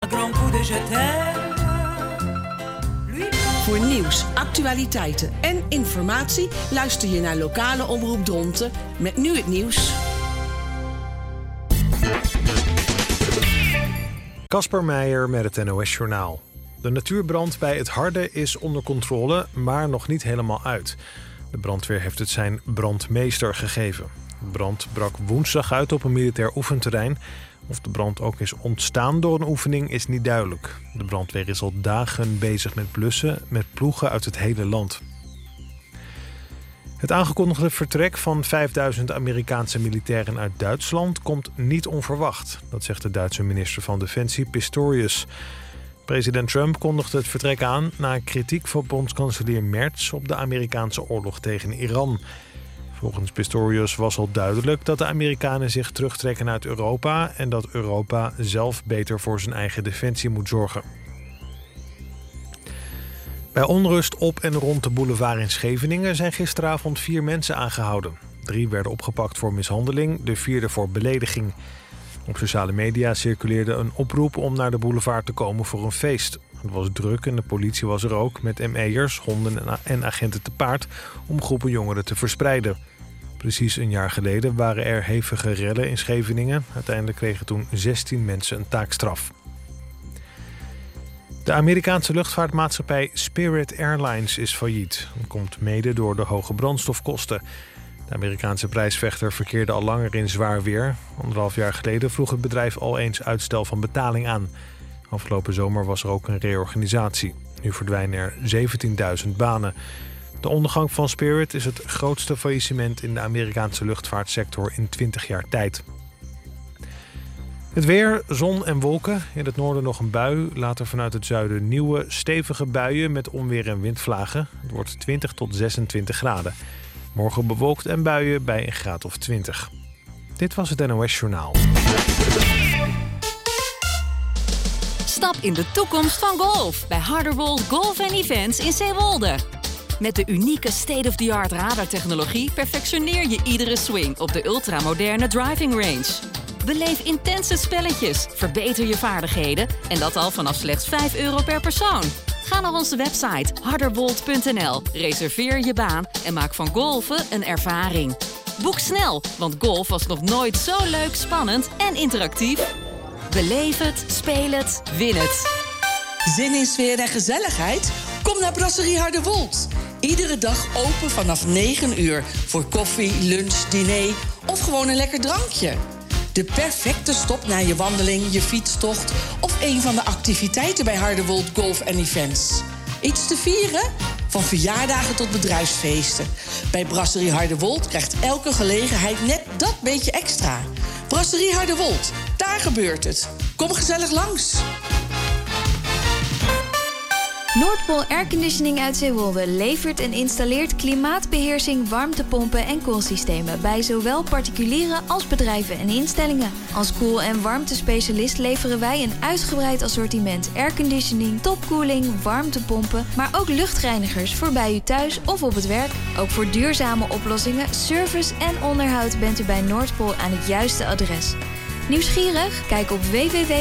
grand coup de je t'aime. Voor nieuws, actualiteiten en informatie luister je naar lokale omroep Dronten met nu het nieuws. Casper Meijer met het NOS-journaal. De natuurbrand bij het Harde is onder controle, maar nog niet helemaal uit. De brandweer heeft het zijn brandmeester gegeven. De brand brak woensdag uit op een militair oefenterrein. Of de brand ook is ontstaan door een oefening is niet duidelijk. De brandweer is al dagen bezig met blussen met ploegen uit het hele land. Het aangekondigde vertrek van 5000 Amerikaanse militairen uit Duitsland komt niet onverwacht. Dat zegt de Duitse minister van Defensie Pistorius. President Trump kondigde het vertrek aan na kritiek van bondskanselier Merz op de Amerikaanse oorlog tegen Iran. Volgens Pistorius was al duidelijk dat de Amerikanen zich terugtrekken uit Europa en dat Europa zelf beter voor zijn eigen defensie moet zorgen. Bij onrust op en rond de boulevard in Scheveningen zijn gisteravond 4 mensen aangehouden. 3 werden opgepakt voor mishandeling, de 4e voor belediging. Op sociale media circuleerde een oproep om naar de boulevard te komen voor een feest. Het was druk en de politie was er ook met ME'ers, honden en agenten te paard om groepen jongeren te verspreiden. Precies een jaar geleden waren er hevige rellen in Scheveningen. Uiteindelijk kregen toen 16 mensen een taakstraf. De Amerikaanse luchtvaartmaatschappij Spirit Airlines is failliet. Dat komt mede door de hoge brandstofkosten. De Amerikaanse prijsvechter verkeerde al langer in zwaar weer. 1,5 jaar geleden vroeg het bedrijf al eens uitstel van betaling aan. Afgelopen zomer was er ook een reorganisatie. Nu verdwijnen er 17.000 banen. De ondergang van Spirit is het grootste faillissement in de Amerikaanse luchtvaartsector in 20 jaar tijd. Het weer, zon en wolken. In het noorden nog een bui. Later vanuit het zuiden nieuwe, stevige buien met onweer en windvlagen. Het wordt 20 tot 26 graden. Morgen bewolkt en buien bij een graad of 20. Dit was het NOS Journaal. Stap in de toekomst van golf bij Harderwold Golf Events in Zeewolde. Met de unieke state-of-the-art radartechnologie perfectioneer je iedere swing op de ultramoderne driving range. Beleef intense spelletjes, verbeter je vaardigheden en dat al vanaf slechts €5 per persoon. Ga naar onze website harderwold.nl, reserveer je baan en maak van golfen een ervaring. Boek snel, want golf was nog nooit zo leuk, spannend en interactief. Beleef het, speel het, win het. Zin in sfeer en gezelligheid? Kom naar Brasserie Harderwold. Iedere dag open vanaf 9 uur voor koffie, lunch, diner of gewoon een lekker drankje. De perfecte stop na je wandeling, je fietstocht of een van de activiteiten bij Harderwold Golf Events. Iets te vieren? Van verjaardagen tot bedrijfsfeesten. Bij Brasserie Harderwold krijgt elke gelegenheid net dat beetje extra. Brasserie Harderwold, daar gebeurt het. Kom gezellig langs. Noordpool Airconditioning uit Zeewolde levert en installeert klimaatbeheersing, warmtepompen en koelsystemen bij zowel particulieren als bedrijven en instellingen. Als koel- en warmtespecialist leveren wij een uitgebreid assortiment airconditioning, topkoeling, warmtepompen, maar ook luchtreinigers voor bij u thuis of op het werk. Ook voor duurzame oplossingen, service en onderhoud bent u bij Noordpool aan het juiste adres. Nieuwsgierig? Kijk op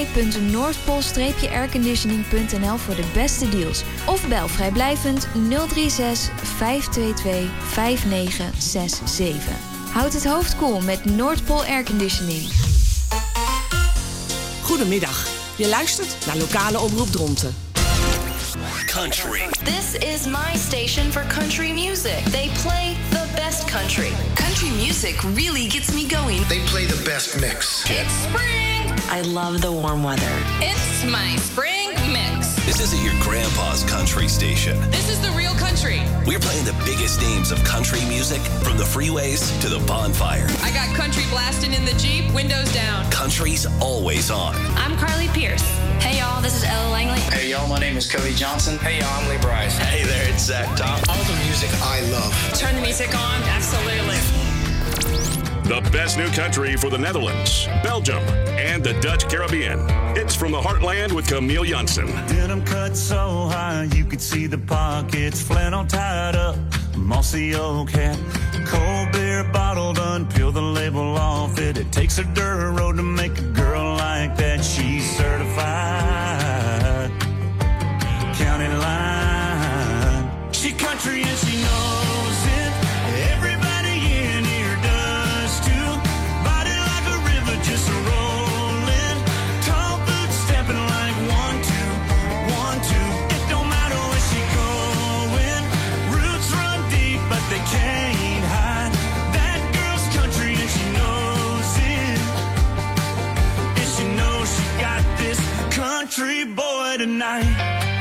www.noordpool-airconditioning.nl voor de beste deals. Of bel vrijblijvend 036 522 5967. Houd het hoofd koel met Noordpool Airconditioning. Goedemiddag. Je luistert naar lokale omroep Dronten. Country. This is my station for country music. They play the best country. Country music really gets me going. They play the best mix. It's spring. I love the warm weather. It's my spring mix. This isn't your grandpa's country station. This is the real country. We're playing the biggest names of country music, from the freeways to the bonfire. I got country blasting in the Jeep, windows down. Country's always on. I'm Carly Pierce. Hey y'all, this is Ella Langley. Hey y'all, my name is Cody Johnson. Hey y'all, I'm Lee Bryce. Hey there, it's Zach Top. All the music I love. Turn the music on, absolutely. The best new country for the Netherlands, Belgium, and the Dutch Caribbean. It's From the Heartland with Camille Janssen. Denim cut so high you could see the pockets. Flannel tied up, mossy old hat. Cold beer bottle done, peel the label off it. It takes a dirt road to make a girl like that. She's certified. country boy tonight.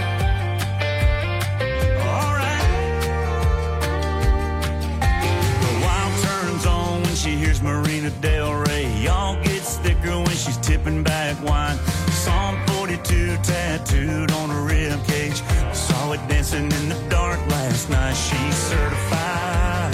She hears Marina Del Rey. Y'all gets thicker when she's tipping back wine. Psalm 42 tattooed on her rib cage. Saw it dancing in the dark last night. She's certified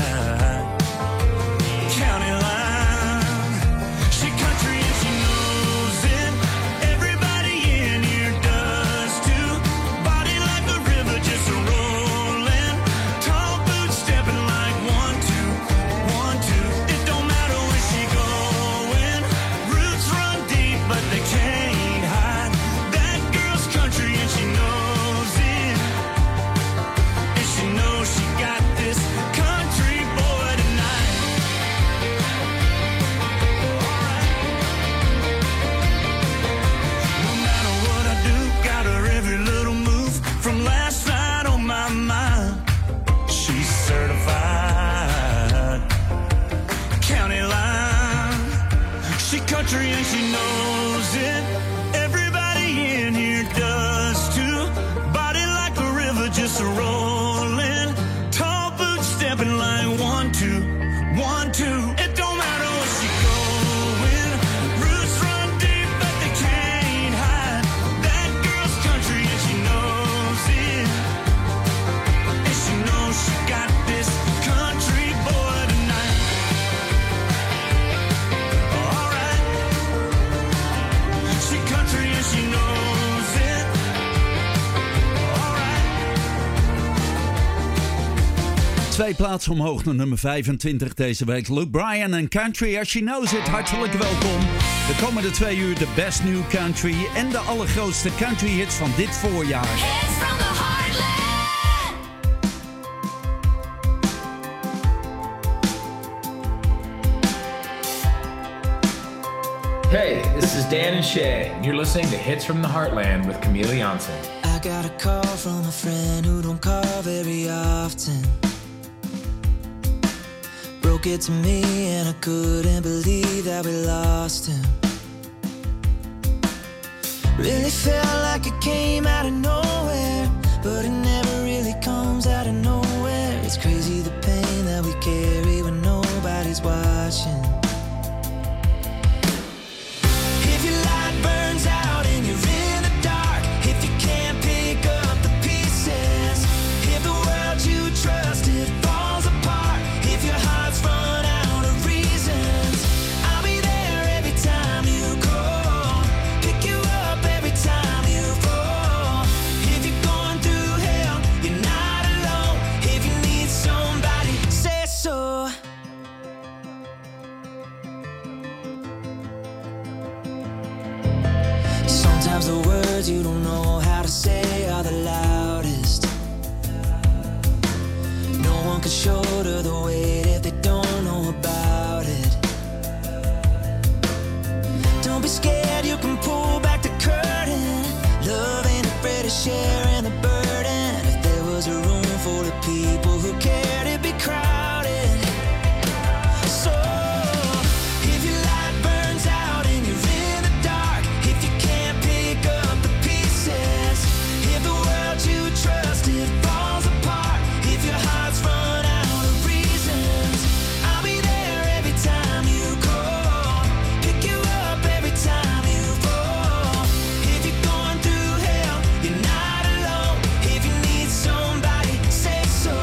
county line. She country and she knows it. Everybody in here does too. Body like a river just rolling. Tall boots stepping like 1, 2, 1, 2. But they can't hide. That girl's country and she knows it. And she knows she got this country boy tonight. Alright. No matter what I do, got her every little move from last night on my mind. She's certified county line. She country and she knows it. Everybody in here does too. Body like a river just rolling. Tall boots stepping like 1, 2, 1, 2. It don't matter where she going. Roots run deep but they can't hide. That girl's country and she knows it. And she knows she got this country boy tonight. Country and she knows it. Alright. 2 plaatsen omhoog naar nummer 25 deze week. Luke Bryan en Country as She Knows It. Hartelijk welkom. De komende 2 uur de best new country en de allergrootste country hits van dit voorjaar. Hits from the heartland. Hey, this is Dan and Shay, and you're listening to Hits from the Heartland with Camille Janssen. I got a call from a friend who don't call very often. Broke it to me and I couldn't believe that we lost him. Really felt like it came out of nowhere, but it never really comes out of nowhere. It's crazy the pain that we carry when nobody's watching. Burns out and you're in the dark. If you can't pick up the pieces, if the world you trusted falls apart, if your heart's run out of reasons, I'll be there every time you call. Pick you up every time you fall. If you're going through hell, you're not alone. If you need somebody, say so. Sometimes the words you don't know how to say are the loudest. No one can shoulder the weight if they don't know about it. Don't be scared, you can pull back the curtain. Love ain't afraid of sharing the burden. If there was a room full of people who cared, it'd be crowded. So if your light burns out and you're in the dark, if you can't pick up the pieces, if the world you trusted falls apart, if your heart's run out of reasons, I'll be there every time you call. Pick you up every time you fall. If you're going through hell, you're not alone. If you need somebody, say so.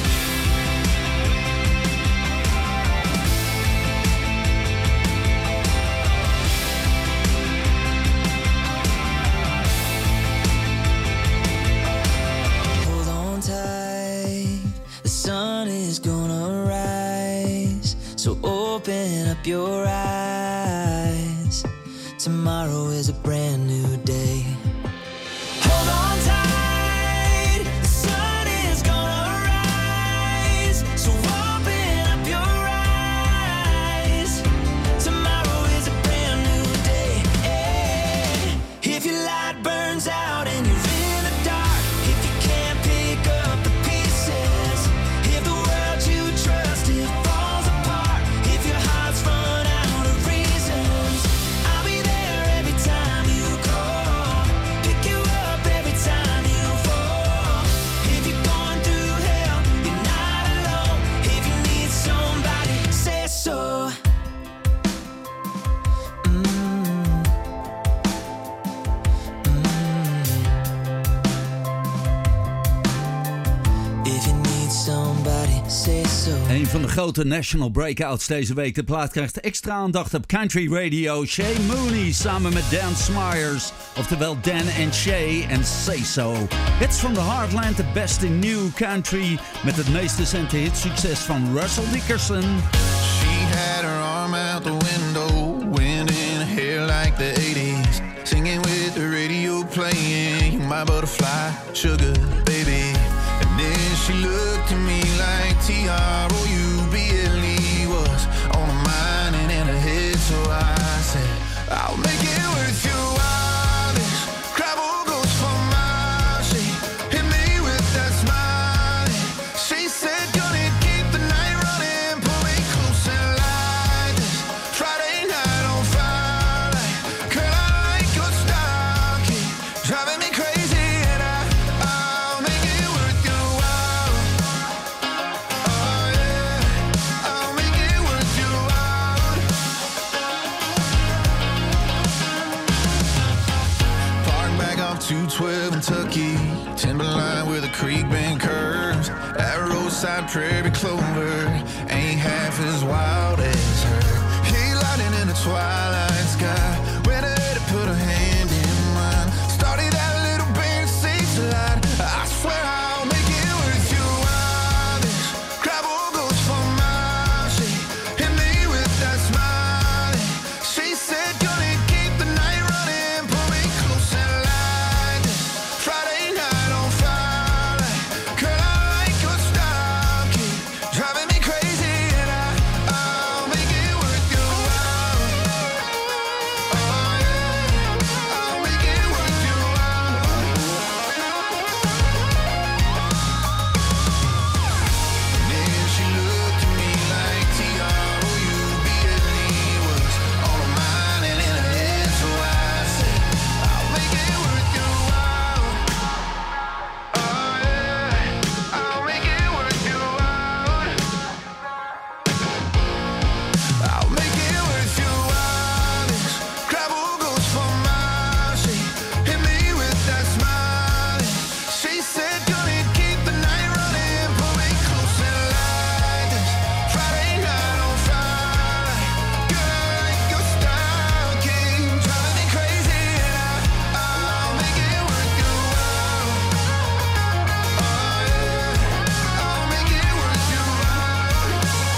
Hold on tight, the sun is gonna rise. So open up your eyes. Tomorrow is a brand new day. Hold on tight, the sun is gonna rise. So open up your eyes. Tomorrow is a brand new day. If your light burns out and you're in the dark, if you can't pick up the pieces, if the world you trusted falls apart, if your heart's run out of reasons, I'll be there every time you call. Pick Een van de grote national breakouts deze week. De plaat krijgt extra aandacht op country radio. Shay Mooney samen met Dan Smyers. Oftewel Dan en Shay en Say So. Hits from the Heartland, de beste new country. Met het meest recente hitsucces van Russell Dickerson. She had her arm out the window, wind in her hair like the 80s. Singing with the radio playing, my butterfly, sugar baby. And then she looked at me like T-R-O-U-B-L-E was on her mind and in her head. So I said, I'll make it worth your while. This travel goes for miles. She hit me with that smile. She said, gonna keep the night running, pull me close and like this Friday night on fire. Like, girl, I like your style, keep driving me crazy, and I'll make it worth your while. Oh yeah, I'll make it worth your while. Park back off 212 Kentucky, timberline where the creek bend curves. That roadside prairie clover ain't half as wild as her. He lighting in the twilight sky, went ahead to put her hand in mine. Started that little band sage light. I swear I'll make it worth your while. This gravel goes for miles. She hit me with that smile. She said, gonna keep the night running, pull me close and like this Friday night on fire. Like, girl, I like your style, keep driving me crazy, and I'll make it worth your while. Oh yeah, I'll make it worth your while. And then she looked at me like T-R-O-U-B-L-E was on her mind and in her head. So I said, I'll make it worth your while. Oh yeah, I'll make it worth your while. I'll make it worth your while. This gravel goes for miles. She hit me with that smile. She said, gonna keep the night running, pull me close and like this Friday night on fire. Girl, I like your style, keep driving me crazy, and I'll make it worth your while. Oh yeah, I'll make it worth your while.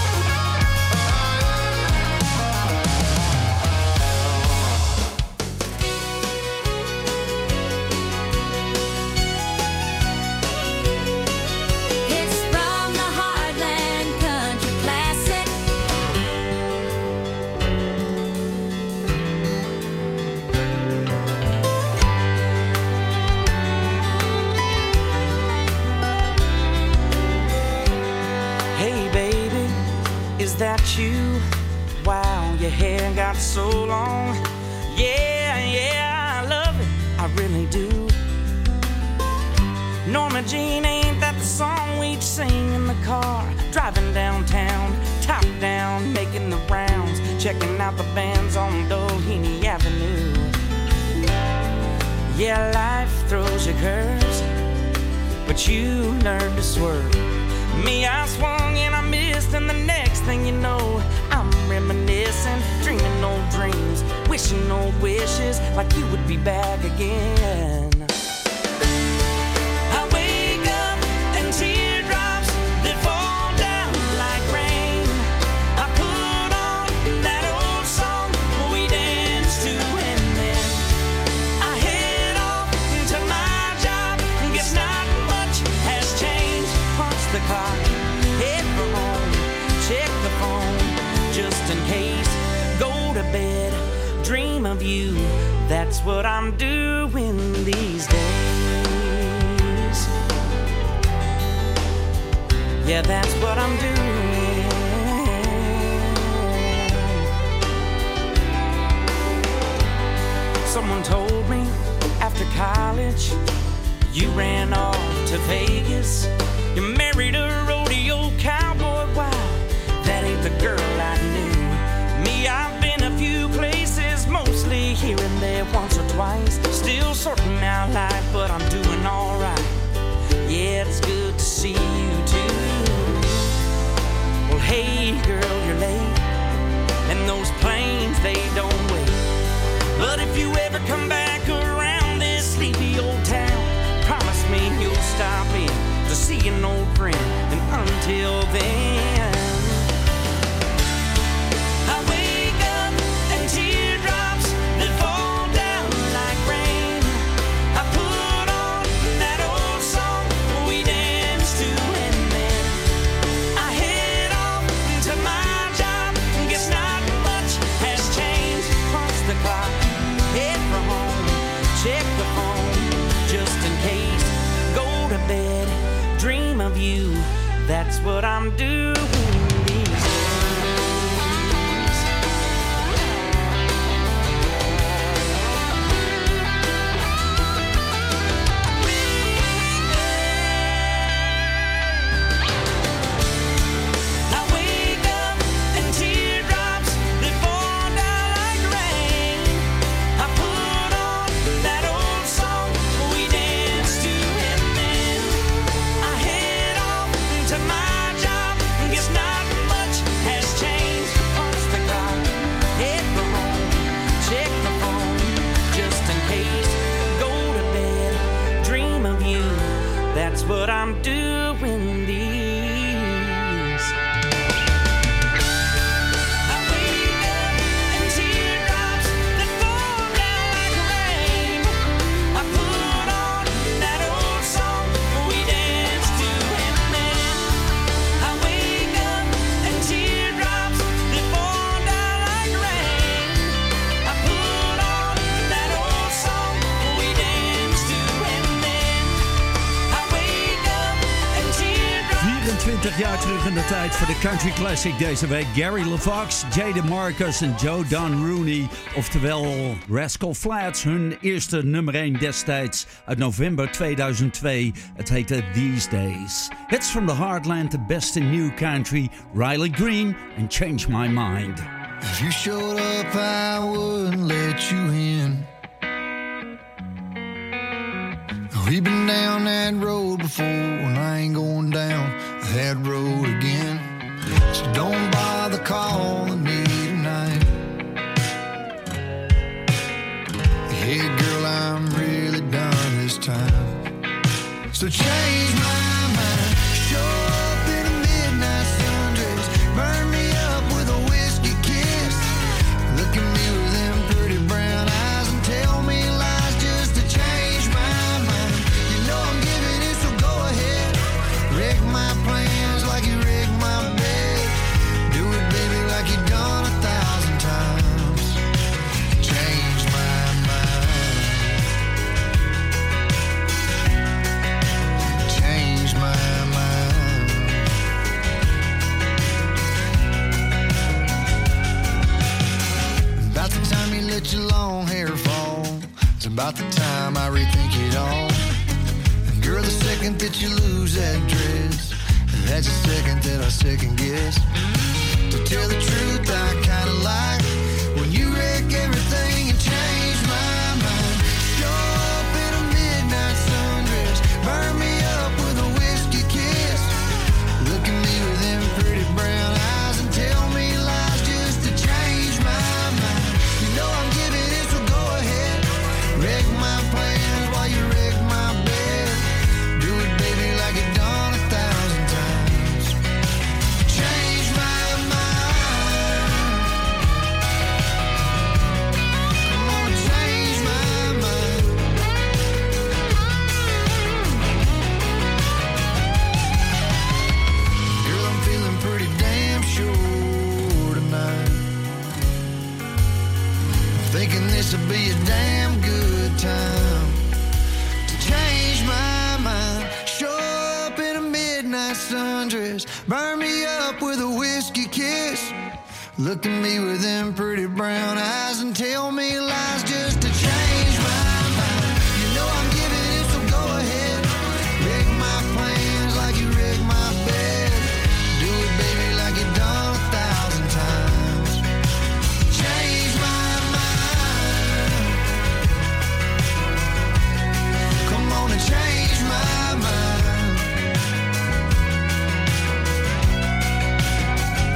It's from the Heartland Country Classic. Hey baby, is that you? Wow, your hair got so long. Yeah, I love it, I really do. Norma Jean, ain't that the song we'd sing in the car? Driving downtown, top down, making the rounds, checking out the bands on Doheny Avenue. Yeah, life throws you curves, but you learn to swerve. Me, I swung and I missed, and the next thing you know, I'm reminiscing, dreaming old dreams, wishing old wishes, like you would be back again. I wake up and teardrops that fall down like rain. I put on that old song we danced to, and then I head off to my job. Guess not much has changed. Punch the clock, head for home, check the phone just in case. Go to bed, dream of you. That's what I'm doing these days. Yeah, that's what I'm doing. Someone told me after college you ran off to Vegas. You married a rodeo cowboy. Wow, that ain't the girl I knew. Me, I've been a few places, mostly here and there, once or twice. Still sorting out life, but I'm doing alright. Yeah, it's good to see you too. Well, Hey girl, you're late, and those planes, they don't wait. But if you ever come back around this sleepy old town, promise me you'll stop in to see an old friend. And until then, I wake up and teardrops that fall down like rain. I put on that old song we danced to, and then I head off to my job. Guess not much has changed. Punch the clock, head for home, check the phone just in case. Go to bed, dream of you. That's what I'm doing these days. I wake up and teardrops that fall down like rain. I put on that old song we danced to, and then I head off to my job. Guess not much has changed. Punch the clock, head for home, check the phone just in case. Go to bed, dream of you. That's what I'm doing these. I wake up and teardrops that fall down like rain. I put on that old song we danced to, and then I wake up and teardrops that fall down like rain. I put on that old song we danced to, and then I wake up and teardrops. 24 jaar terug in de tijd voor de Country Classic deze week. Gary LaFox, Jada Marcus en Joe Don Rooney. Oftewel Rascal Flatts, hun eerste nummer 1 destijds uit november 2002. Het heette These Days. Hits from the Heartland, the best in new country. Riley Green and Change My Mind. If you showed up, I wouldn't let you in. We've been down that road before, and I ain't going down that road again. So don't bother calling me tonight. Hey girl, I'm really done this time. So change my mind. Show up in a midnight sundress, burn me up with a whiskey kiss. Look at me with them pretty brown eyes and tell me lies just to change my mind. You know I'm giving it, so go ahead. Wreck my plans like you wrecked my bed. Do it, baby, like you done 1,000 times. Change my mind. Change my mind. About the time you let your long hair fall, it's about the time I rethink it all. And girl, the second that you lose that dress, that's the second that I second guess. To tell the truth, I kinda like when you wreck everything and change my mind. Show up in a midnight sundress, burn me up with a whiskey kiss. Look at me with them pretty brown eyes and tell me lies just to change my mind. You know I'm giving it, so go ahead. Wreck my plans while you wreck my bed. Do it, baby, like you done 1,000 times. Change my mind. Come on, change my mind. Girl, I'm feeling pretty damn sure tonight. I'm thinking this'll be a damn good time to change my mind. Show up in a midnight sundress, burn me up with a whiskey kiss. Look at me with them pretty brown eyes and tell me lies just to change my mind. You know I'm giving it, so go ahead. Wreck my plans like you wrecked my bed. Do it, baby, like you done 1,000 times. Change my mind. Come on and change my mind.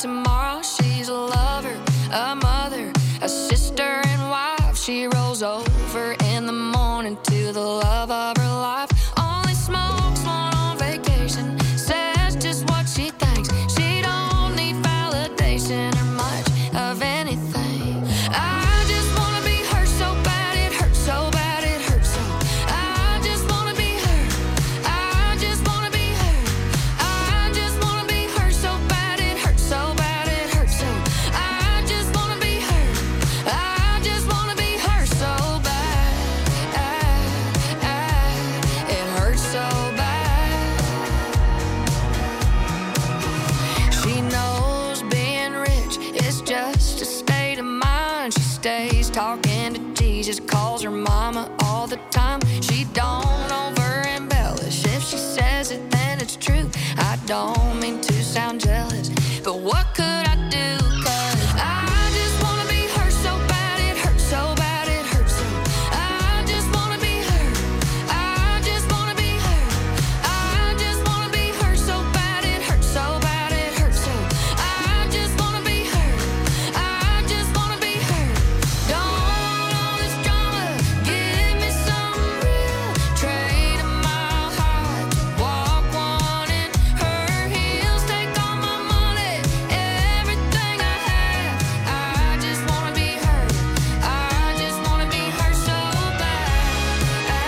tomorrow. She's a lover, a mother, a sister and wife. She rolls over in the morning to the love of her life. Only smokes one on vacation, says just what she thinks. She don't need validation or much of anything. I just wanna be her so bad, it hurts so bad, it hurts so. I just wanna be her. I just wanna be her. I just wanna be her so bad, it hurts so bad, it hurts so. I just wanna be her. I just wanna be her so bad. It hurts so bad. She knows being rich is just a state of mind. She stays talking to Jesus, calls her mama all the time. She don't over embellish. If she says it, then it's true. I don't mean to sound jealous, but what could I do? 'Cause I just wanna be her so bad, it hurts so bad, it hurts so. I just wanna be her. I just wanna be her. I just wanna be her so bad, it hurts so bad, it hurts so. I just wanna be her. I just wanna be her. Don't want all this drama. Give me some real. Trade a mile high to walk one in her heels. Take all my money, everything I have. I just wanna be her. I just wanna be her so bad.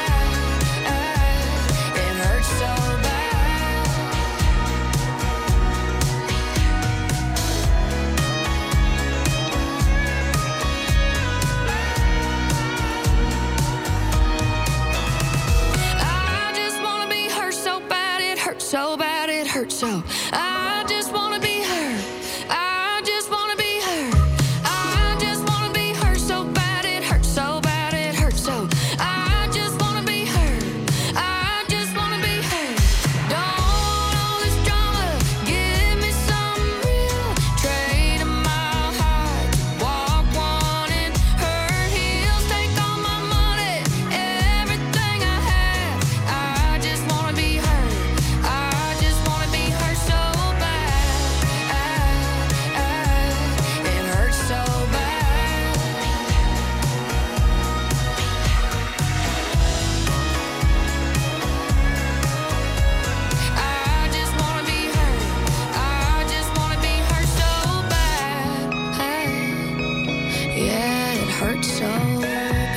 It hurts so bad. I just wanna be her so bad, it hurts so bad, it hurts so. I just wanna be her. I just wanna be her. I just wanna be her so bad, it hurts so bad, it hurts so. I just wanna be her. I just wanna be her. Don't want all this drama. Give me some real. Trade a mile high to walk one in her heels. Take all my money, everything I have. I just wanna be her. I just wanna be her so bad. It hurts so bad. I just wanna be her. I just wanna be her so bad. Yeah, it hurts so bad.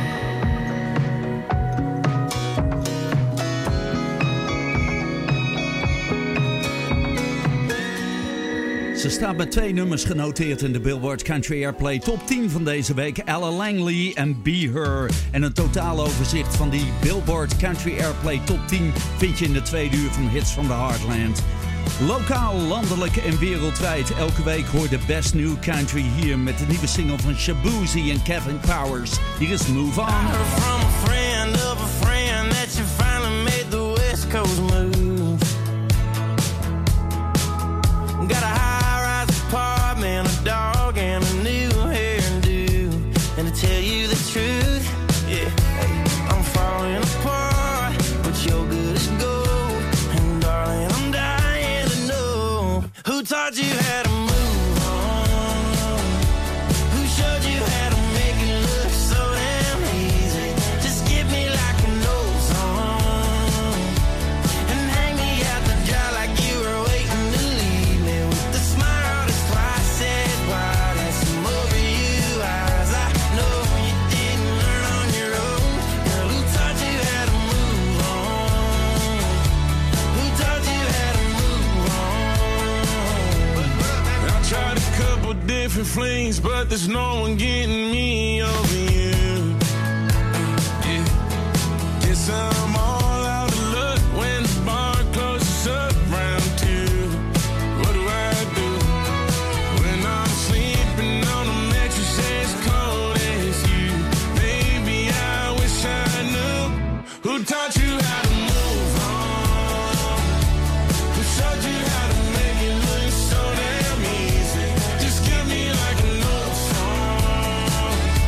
Ze staat met 2 nummers genoteerd in de Billboard Country Airplay Top 10 van deze week. Ella Langley en Be Her. En een totaaloverzicht van die Billboard Country Airplay Top 10 vind je in de tweede uur van Hits from the Heartland. Lokaal, landelijk en wereldwijd. Elke week hoor de Best New Country hier met de nieuwe single van Shaboozey en Kevin Powers. Hier is Move On. From a friend of a friend that you finally made the West Coast move. Got a high-rise apartment, a dog, and a new hairdo. And to tell you the truth, yeah, I'm falling apart, but you're good as gold. And darling, I'm dying to know who taught you how to move on. Who showed you how to make it look so damn easy? Just give me like an old song and hang me out to dry like you were waiting to leave me with the smile that's twice as wide as some over you eyes. I know you didn't learn on your own. Girl, who taught you how to move on? Who taught you how to move on? I tried a couple different flings, but there's no one getting me over you. Yeah. Guess I'm all out of luck when the bar closes up round 2. What do I do when I'm sleeping on a mattress as cold as you? Maybe I wish I knew who taught you how to move on. Who showed you how to make it look so damn easy? Just give me like an old song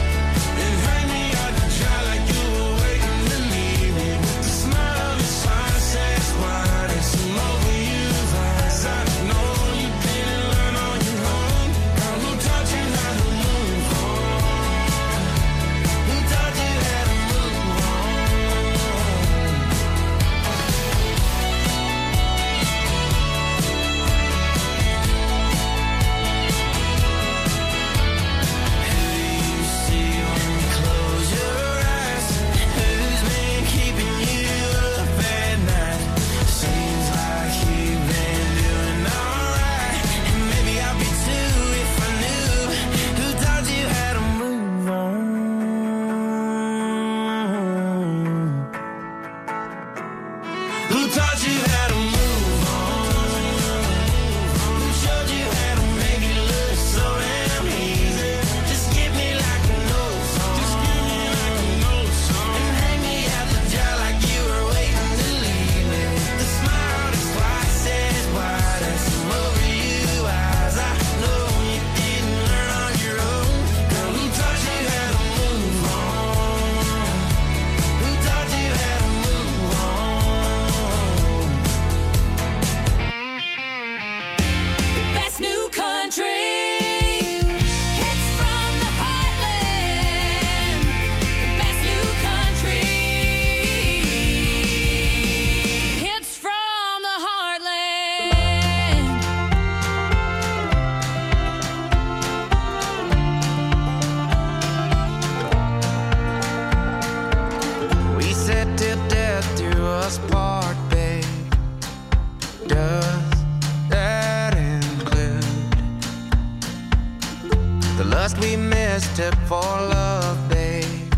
look for love, babe.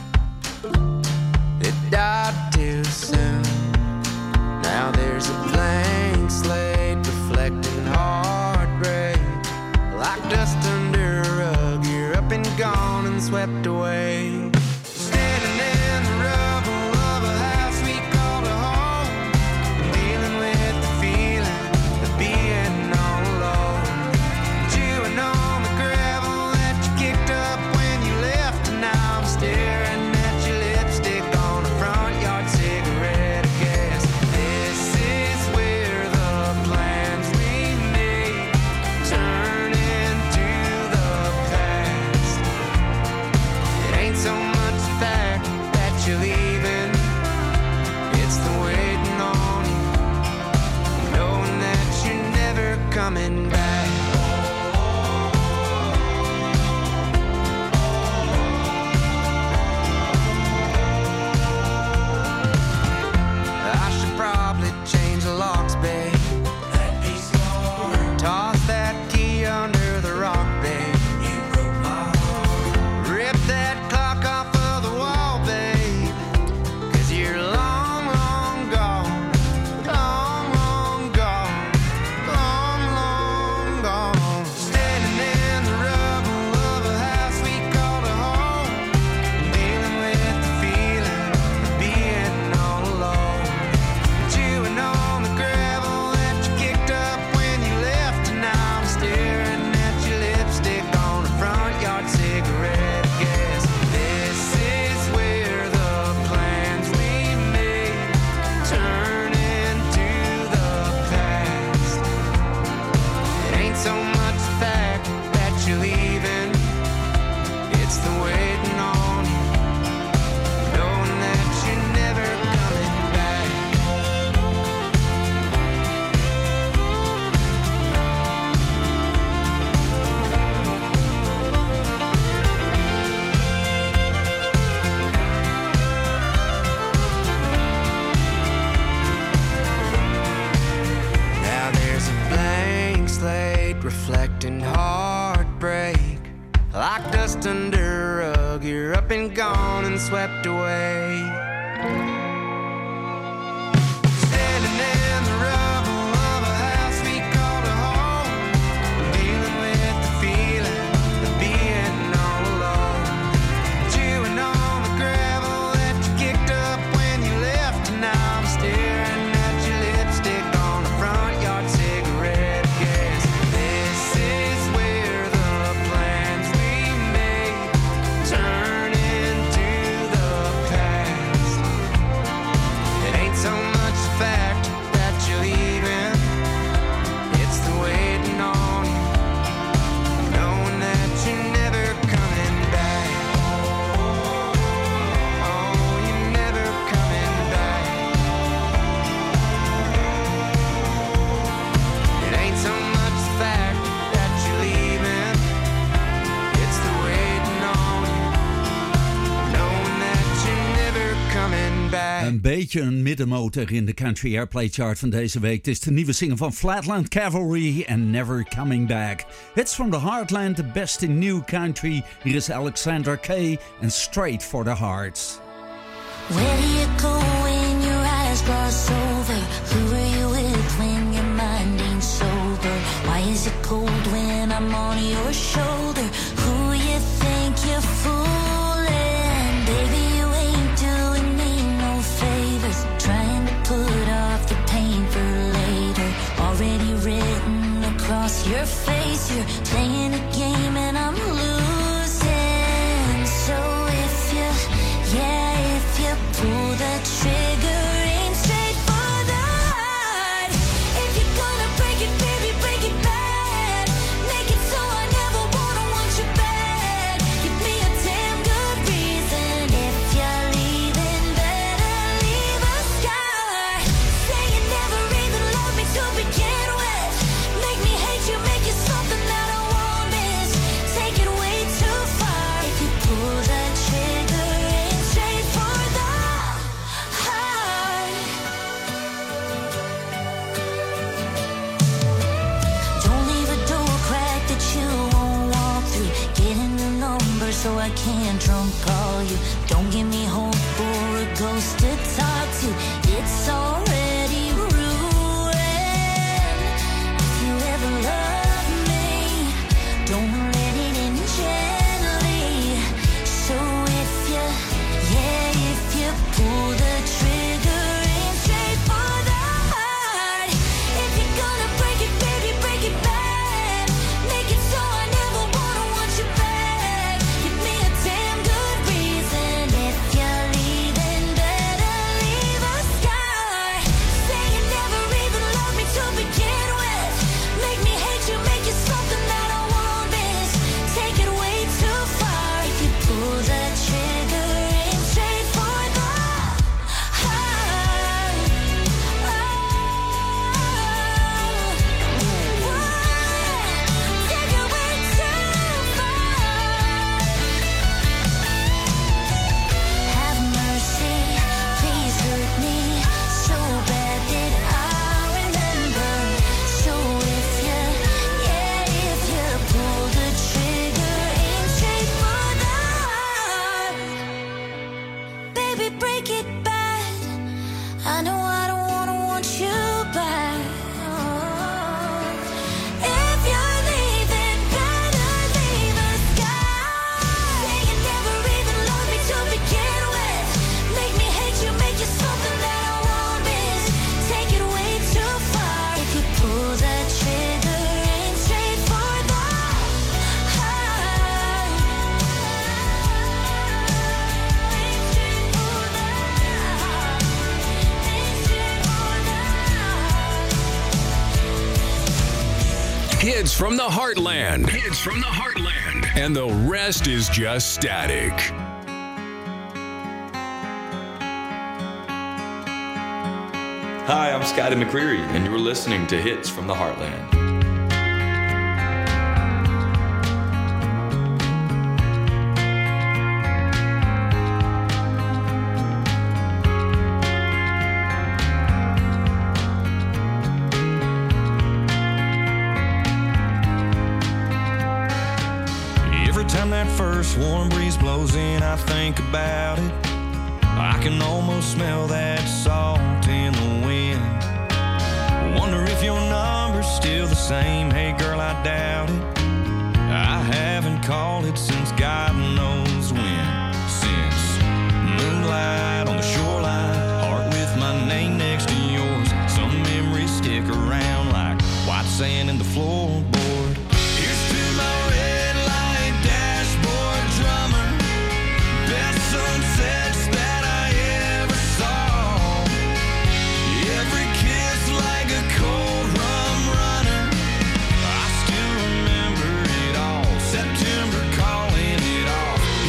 It died too soon. Now there's a blank slate reflecting heartbreak. Like dust under a rug, you're up and gone and swept away. Standing in the rubble of a house we called a home, dealing with the feeling of being all alone. Chewing on the gravel that you kicked up when you left, and now I'm staring at your lipstick on a front yard cigarette. I guess this is where the plans we made turn into the past. It ain't so much the fact that you're leaving, it's the waiting on you, knowing that you're never coming back. I should probably change the locks, babe. Toss that key under the rock, babe. You broke my heart. Rip that clock off of the wall, babe. 'Cause you're long, long gone. Long, long gone. Long, long gone. Standing in the rubble of a house we called a home, dealing with the feeling of being all alone. Chewing on the gravel that you kicked up when you left, and now I'm staring at your lipstick on a front yard cigarette. I guess this is where the plans we made turn into the past. It ain't so much the fact that you're leaving, it's the waiting on you, knowing that you're never coming back. Now there's a blank slate reflecting heartbreak. Like dust under a rug, you're up and gone and swept away. Standing in the rubble of a house we called a home, dealing with the feeling of being all alone. Chewing on the gravel that you kicked up when you left, and now I'm staring at your lipstick on a front yard cigarette. I guess this is where the plans we made turn into the past. It ain't so much the fact that you're leaving, it's the waiting on you, knowing that you're never coming back. Oh, you're never coming back. It ain't so much the fact that you're leaving, it's the waiting on you, knowing that you're never coming back. Een beetje een middenmotor in de Country Airplay Chart van deze week. Het is de nieuwe single van Flatland Cavalry en Never Coming Back. Hits from the Heartland, the best in new country. Hier is Alexander Kay en Straight for the Hearts. Where do you go when your eyes gloss over? Who are you with when your mind ain't sober? Why is it cold when I'm on your shoulder? Who you think you're fooling? Baby, you ain't doing me no favors. Trying to put off the pain for later. Already written across your face. You're playing a game and I'm losing. So if you pull the trigger, aim straight for so I can't drunk call you. Don't give me hope for a ghost to talk to. It's already ruined. If you ever love me, don't let it end gently. So if you pull the trigger, aim straight for the heart. If you're gonna break it, baby, break it bad. Make it so I never wanna want you back. Give me a damn good reason. If you're leaving, better leave a scar. Say you never even loved me to begin with. Make me hate you, make you something that I won't miss. Take it way too far. If you pull the trigger, aim straight for the heart. Take it way too far. Have mercy, please hurt me so bad that I remember. So if you pull the trigger, aim straight for the heart. Baby, break it bad. I know I don't wanna want you back. If you're leaving, better leave a scar. Say you never even loved me to begin with. Make me hate you, make you something that I won't miss. Take it way too far. If you pull the trigger, aim straight for the heart. Aim straight for the heart. Aim straight for the heart. Hits from the Heartland. Hits from the Heartland. And the rest is just static. Hi, I'm Scotty McCreery, and you're listening to Hits from the Heartland. Every time that first warm breeze blows in, I think about it. I can almost smell that salt in the wind. Wonder if your number's still the same. Hey girl, I doubt it. I haven't called it since God knows when. Since moonlight on the shoreline, heart with my name next to yours. Some memories stick around like white sand in the floorboard. Here's to my red light dashboard drummer. Best sunsets that I ever saw. Every kiss like a cold rum runner. I still remember it all. September calling it off.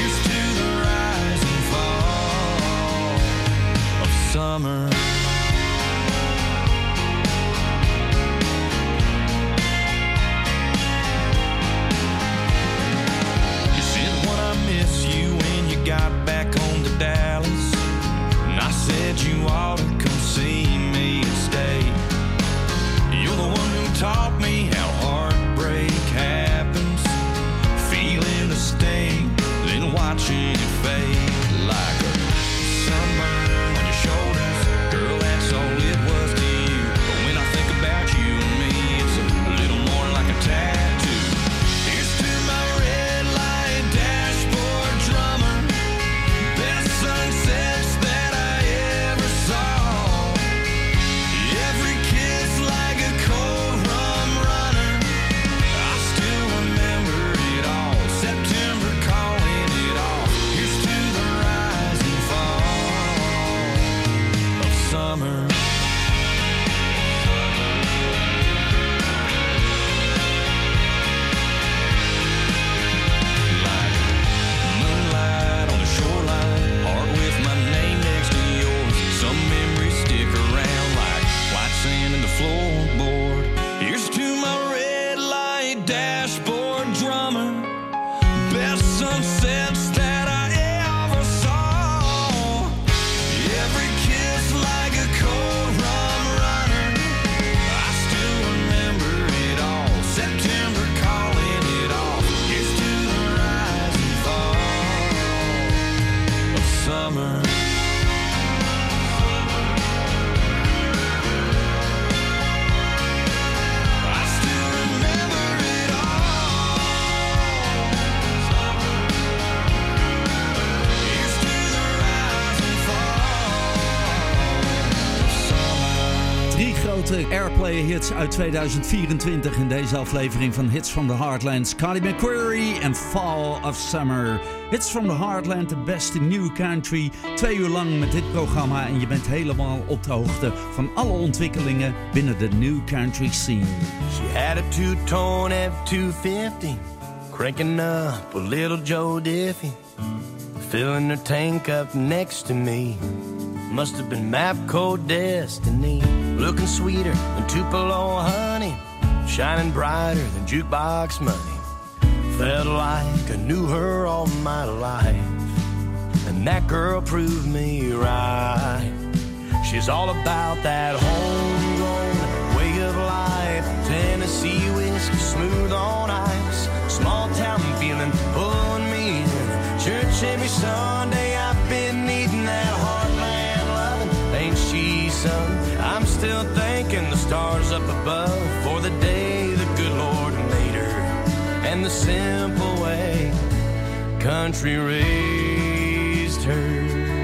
grote airplay-hits uit 2024 in deze aflevering van Hits from the Heartland. Scotty McCreery en Fall of Summer. Hits from the Heartland, de beste new country. 2 uur lang met dit programma en je bent helemaal op de hoogte van alle ontwikkelingen binnen de new country scene. She had a two-tone F-250, cranking up a little Joe Diffie, filling her tank up next to me. Must have been Mapco destiny. Looking sweeter than Tupelo honey, shining brighter than jukebox money. Felt like I knew her all my life, and that girl proved me right. She's all about that homegrown way of life. Tennessee whiskey, smooth on ice. Small town feeling pulling me in. Church every Sunday, I've been needing that heartland loving. Ain't she something? I'm still thanking the stars up above for the day the good Lord made her, and the simple way country raised her.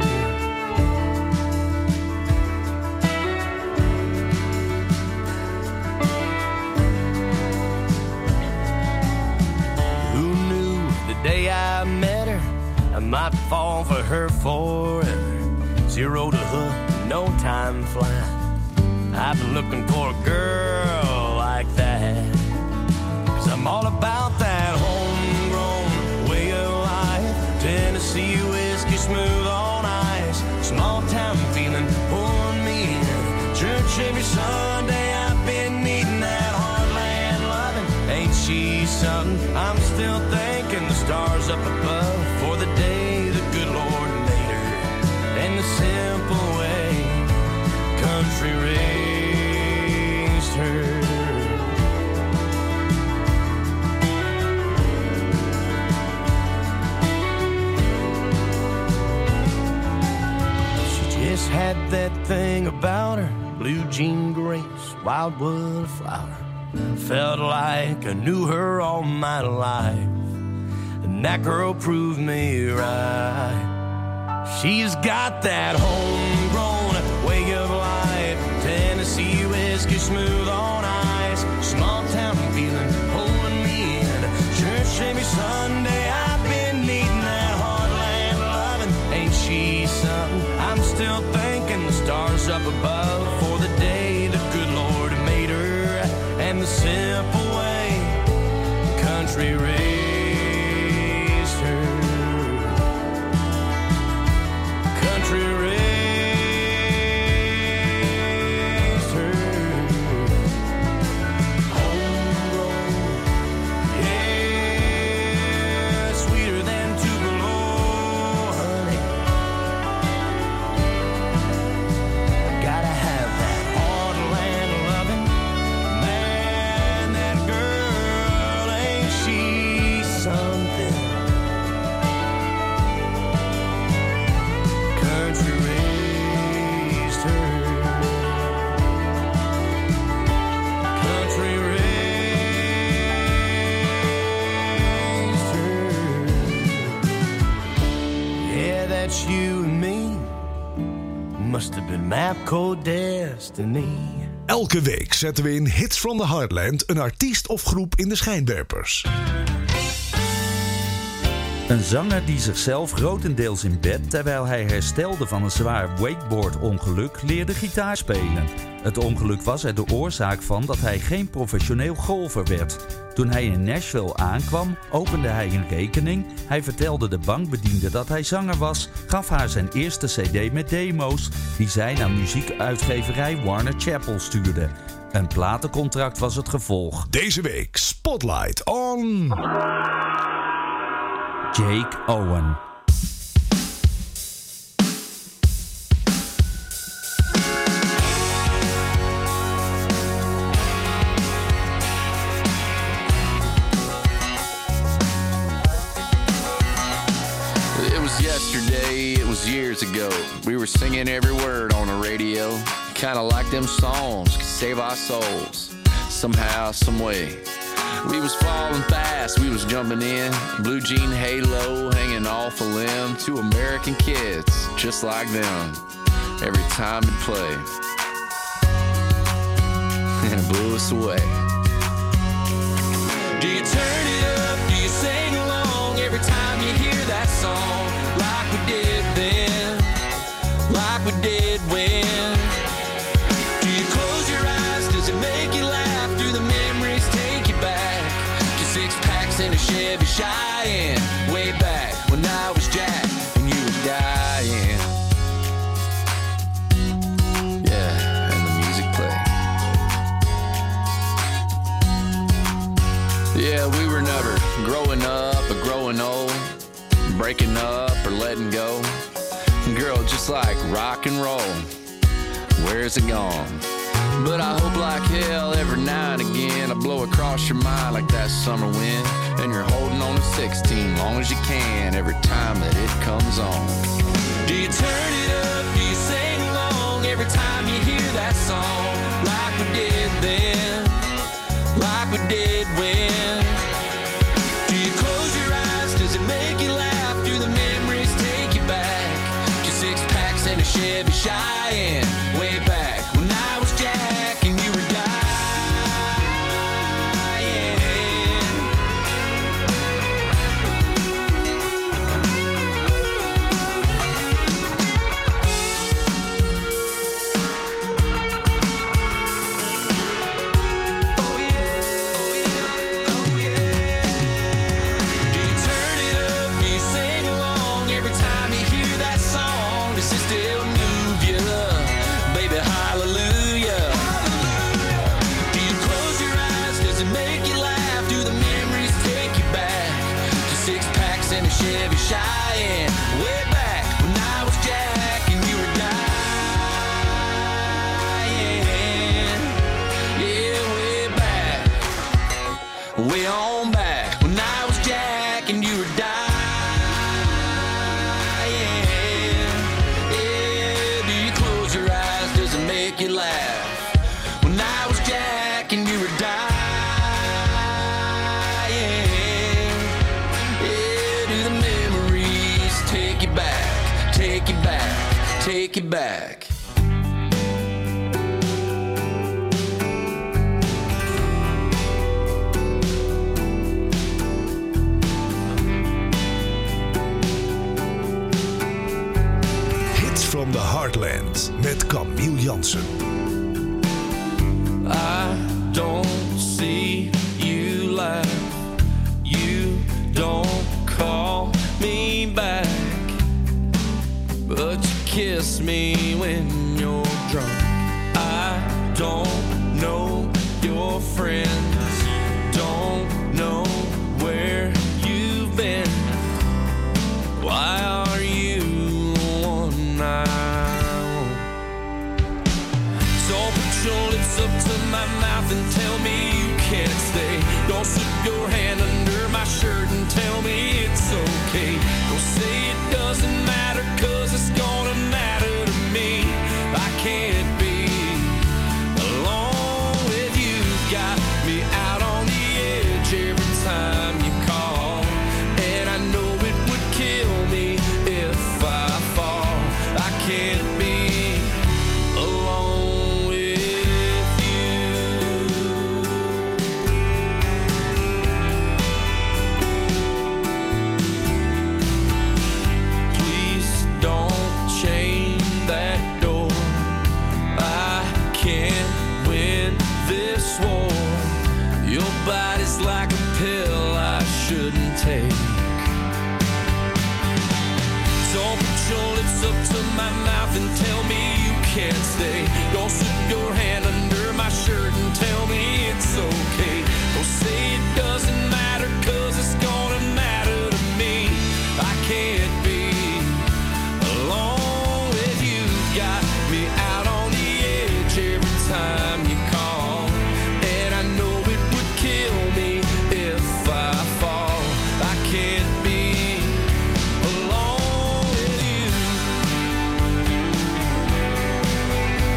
Day I met her, I might fall for her forever. 0 to hook, no time flat. I've been looking for a girl like that, 'cause I'm all about that homegrown way of life. Tennessee whiskey, smooth on ice. Small town feeling pulling me in. Church every Sunday, I've been needing that heartland loving. Ain't she something? I'm still thanking the stars up above for the day the good Lord made her, and the simple way country raised her. She just had that thing about her, blue jean grace, wildwood flower. Felt like I knew her all my life, and that girl proved me right. She's got that homegrown way of life. Tennessee whiskey, smooth on ice. Small town feeling pulling me in. Church every Sunday, I've been needing that heartland loving. Ain't she something? I'm still thanking the stars up above for the day the good Lord made her, and the simple way country raised her. Country raised her. Homegrown, yeah, sweeter than Tupelo honey. Gotta have that heartland loving. Man, that girl, ain't she something? Country raised her. Country raised her. Yeah, that's you and me. Must have been Mapco destiny. Elke week zetten we in Hits from the Heartland een artiest of groep in de schijnwerpers. Een zanger die zichzelf grotendeels in bed, terwijl hij herstelde van een zwaar wakeboard-ongeluk, leerde gitaar spelen. Het ongeluk was er de oorzaak van dat hij geen professioneel golfer werd. Toen hij in Nashville aankwam, opende hij een rekening. Hij vertelde de bankbediende dat hij zanger was, gaf haar zijn eerste cd met demo's, die zij naar muziekuitgeverij Warner Chappell stuurde. Een platencontract was het gevolg. Deze week Spotlight on Jake Owen. Yesterday, it was years ago. We were singing every word on the radio. Kinda like them songs could save our souls. Somehow, some way. We was falling fast, we was jumping in. Blue jean halo hanging off a limb. 2 American kids, just like them. Every time it played. and it blew us away. Do you turn it up? Do you sing along every time you hear that song? Like we did then, like we did when. Do you close your eyes? Does it make you laugh? Do the memories take you back to 6-packs in a Chevy Cheyenne? Way back when I was Jack and you were dying. Yeah, and the music played. Yeah, we were never growing up or growing old, breaking up or letting go. Girl, just like rock and roll, where's it gone? But I hope like hell every now and again I blow across your mind like that summer wind, and you're holding on to 16 long as you can every time that it comes on. Do you turn it up? Do you sing along every time you hear that song? Like we did then, like we did when. Do you close your eyes? Does it make you laugh? Do the memories take you back to 6-packs and a Chevy Cheyenne? Way back when I was Jack and you were dying. Do you turn it up? Do you sing along every time you hear that song? Does it still move you? Baby, hallelujah. Do you close your eyes? Does it make you laugh? Do the memories take you back to 6-packs and a Chevy Cheyenne? Way back when I was Jack and you were dying. Yeah, way back, way on back when I was Jack and you were dying. Yeah, do you close your eyes? Does it make you laugh? When I was Jack and you were dying. Yeah, do the memories take you back, take you back, take you back? Hits from the Heartland met Camille Jansen. I don't see you laugh. You don't call me back. But you kiss me when you're drunk. I don't know your friends. Don't know where you've been. Why are you the one I want? Don't put your lips up to my mouth and tell me you can't stay. Don't slip your hand under my shirt and tell me it's okay. Don't say it doesn't matter, 'cause it's gonna matter to me. I can't be alone with you. Got me out on the edge every time you call, and I know it would kill me if I fall. I can't be alone with you. Please don't chain that door. I can't win this war. Your body's like a pill I shouldn't take. Don't put your lips up to my mouth and tell me you can't stay. Don't slip your hand under my shirt and tell me it's okay. Don't say it doesn't matter, 'cause it's gonna matter to me. I can't be alone with you. Got me out on the edge every time you call, and I know it would kill me if I fall. I can't be alone with you.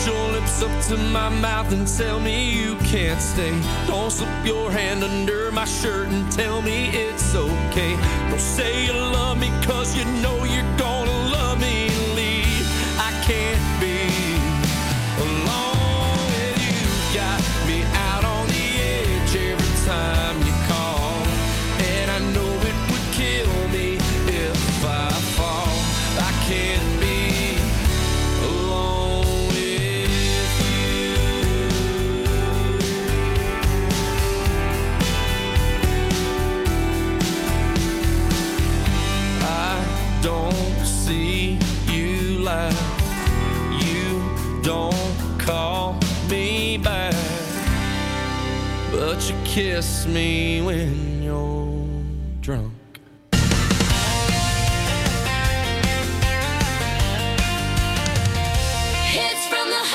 your lips up to my mouth and tell me you can't stay. Don't slip your hand under my shirt and tell me it's okay. Don't say you love me, cause you know you're gonna love me and leave. I can't be alone with you. Got me out on the edge every time you call, and I know it would kill me if I fall. I can't be alone with you. I don't see you laugh, you don't call me back, but you kiss me when you're drunk. Hits from the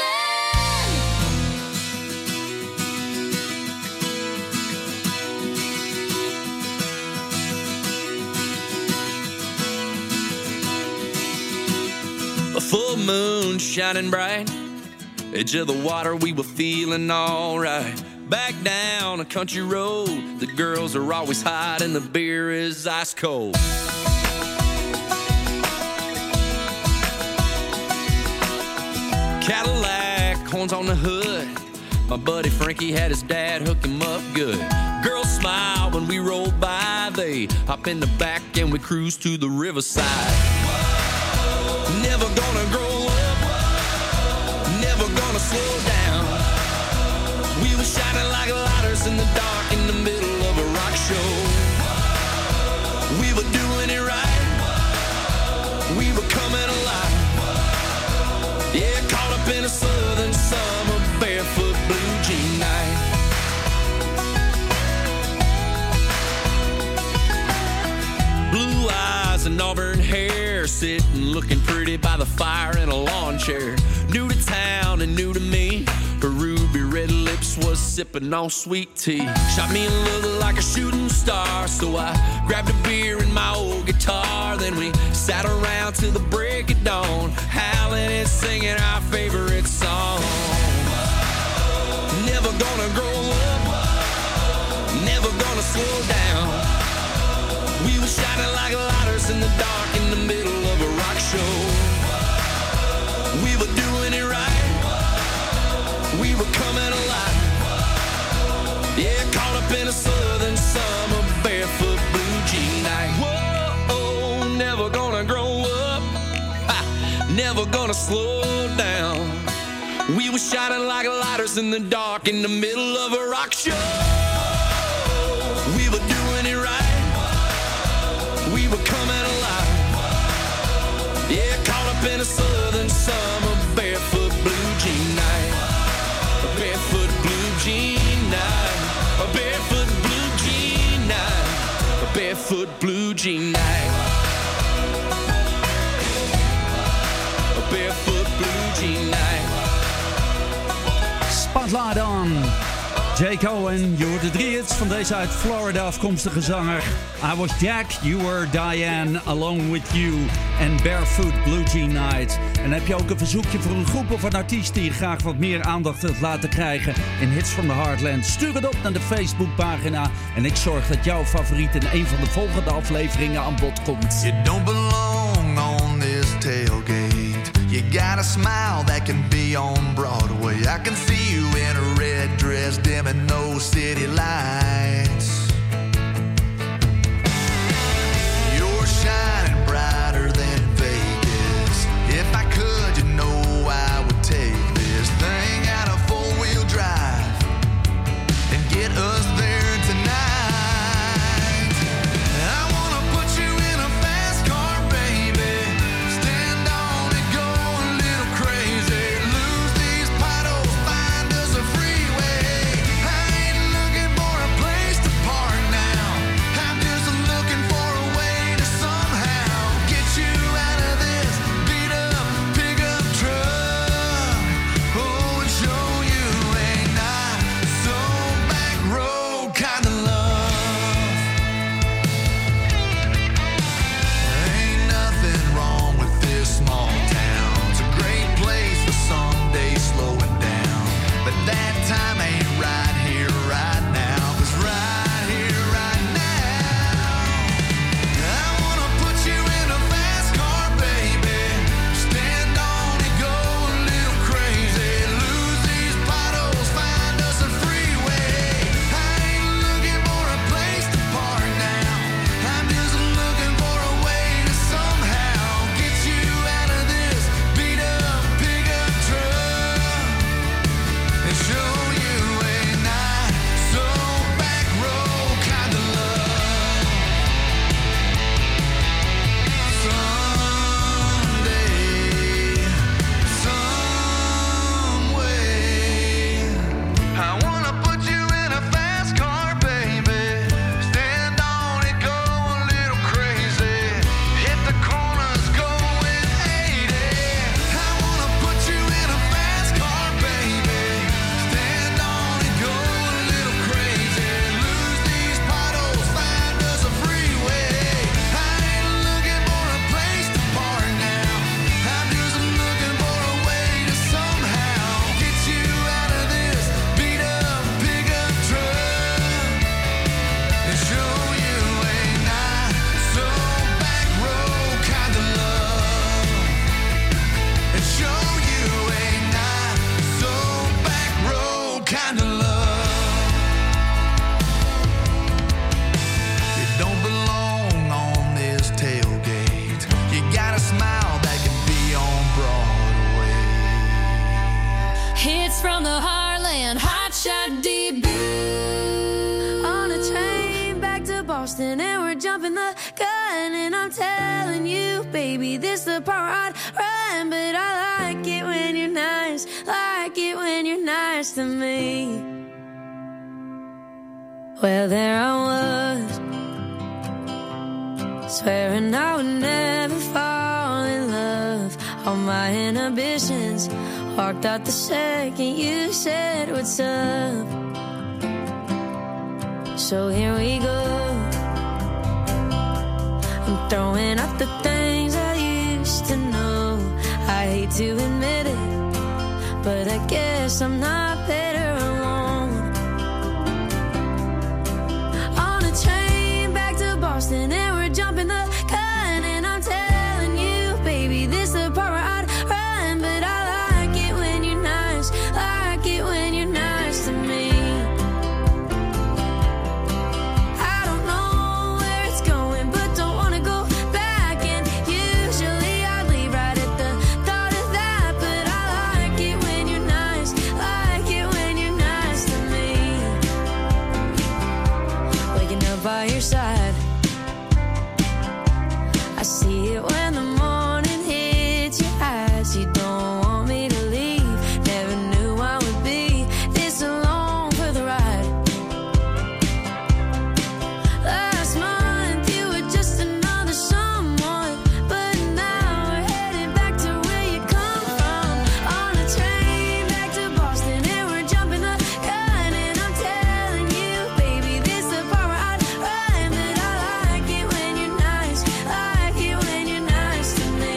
A full moon shining bright, edge of the water, we were feeling alright. Back down a country road, the girls are always hot and the beer is ice cold. Cadillac, horns on the hood, my buddy Frankie had his dad hook him up good. Girls smile when we roll by, they hop in the back and we cruise to the riverside. Never gonna grow up, never gonna slow down. We were shining like lighters in the dark in the middle of a rock show. We were doing it right, we were coming alive. Yeah, caught up in a southern summer, barefoot blue jean night. Blue eyes and auburn hair, sitting looking pretty by the fire in a lawn chair. New to town and new to me, her ruby red lips was sipping on sweet tea. Shot me a look like a shooting star, so I grabbed a beer and my old guitar. Then we sat around till the break of dawn, howling and singing our favorite song. Never gonna grow up, never gonna slow down. We were shining like lighters in the dark in the middle of a rock show. We were doing it right, we were coming alive. Yeah, caught up in a southern summer, barefoot blue jean night. Whoa, never gonna grow up, never gonna slow down. We were shining like lighters in the dark in the middle of a rock show. We were doing it right, we were coming alive. Yeah, caught up in a southern summer, barefoot blue jean night. A barefoot blue jean night. A barefoot blue jean night. A barefoot blue jean night. A barefoot blue jean night. Spotlight on Jake Owen. Je hoort de 3 hits van deze uit Florida afkomstige zanger. I Was Jack, You Were Diane, Along With You en Barefoot Blue Jean Night. En heb je ook een verzoekje voor een groep of een artiest die je graag wat meer aandacht wilt laten krijgen in Hits from the Heartland? Stuur het op naar de Facebookpagina en ik zorg dat jouw favoriet in een van de volgende afleveringen aan bod komt. You don't belong on this tailgate. You got a smile that can be on Broadway. I can see you in a red dress, dimming those city lights. You're shining brighter than Vegas. If I could, you know I would take this thing out of four-wheel drive and get us there tonight. I wanna put you in a fast car, baby. Stand on it, go a little crazy. Lose these potholes, find us a freeway. I ain't looking for a place hotshot debut. On a train back to Boston, and we're jumping the gun. And I'm telling you, baby, this the part I'd run. But I like it when you're nice, like it when you're nice to me. Well, there I was, swearing I would never fall in love. All my inhibitions walked out the second you said what's up. So here we go. I'm throwing out the things I used to know. I hate to admit it, but I guess I'm not better alone. On a train back to Boston, and we're jumping the gun. And I'm telling you, baby, this the part where I'd run. But I like it when you're nice, like it when you're nice to me. I don't know where it's going, but don't wanna go back. And usually I leave right at the thought of that. But I like it when you're nice, like it when you're nice to me. Waking up by your side, I see it when the morning hits your eyes. You don't want me to leave. Never knew I would be this alone for the ride. Last month you were just another someone, but now we're headed back to where you come from. On a train back to Boston, and we're jumping the gun. And I'm telling you, baby, this the part where I'd run. But I like it when you're nice, like it when you're nice to me.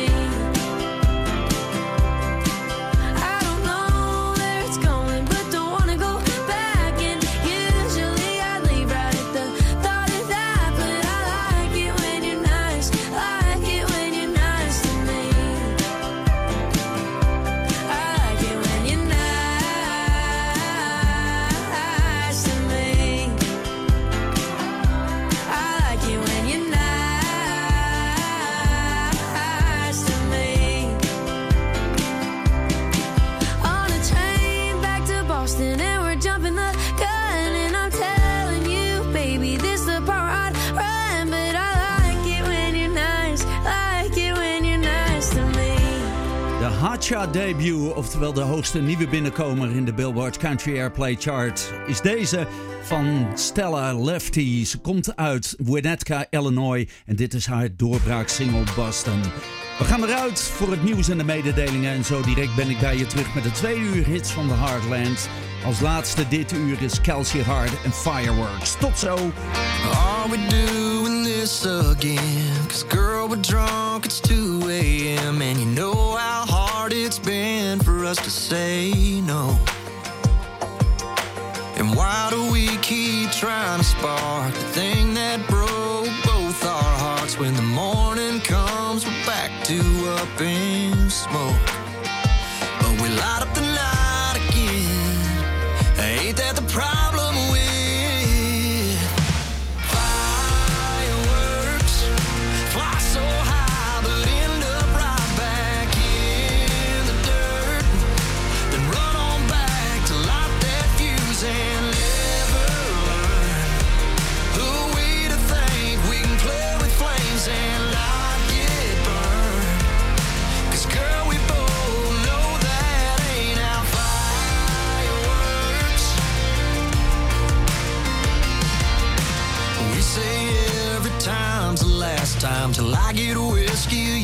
I don't know where it's going, but don't wanna go back. And usually I leave right at the thought of that. But I like it when you're nice, like it when you're nice to me. I like it when you're nice to me. I like it when you're nice to me. On a train back to Boston, and we're jumping the gun. And I'm telling you, baby, this the part I'd run. But I like it when you're nice, like it when you're nice to me. De Hotshot debut, oftewel de hoogste nieuwe binnenkomer in de Billboard Country Airplay Chart, is deze van Stella Lefty. Ze komt uit Winnetka, Illinois en dit is haar doorbraaksingle Boston. We gaan eruit voor het nieuws en de mededelingen en zo direct ben ik bij je terug met de 2 uur hits van de Heartland. Als laatste dit uur is Kelsey Hart en Fireworks. Tot zo! Are we doing this again? 'Cause girl, we're drunk, it's 2 a.m. And you know how hard it's been for us to say no. And why do we keep trying to spark the thing that broke both our hearts? When the morning comes, we're back to up in smoke. But we light up the night again. Ain't that the problem with fireworks? Fly so high but end up right back in the dirt. Then run on back to light that fuse and never learn who we to think we can play with flames and not get burned. 'Cause girl, we both know that ain't how fireworks. We say every time's the last time till I get whiskey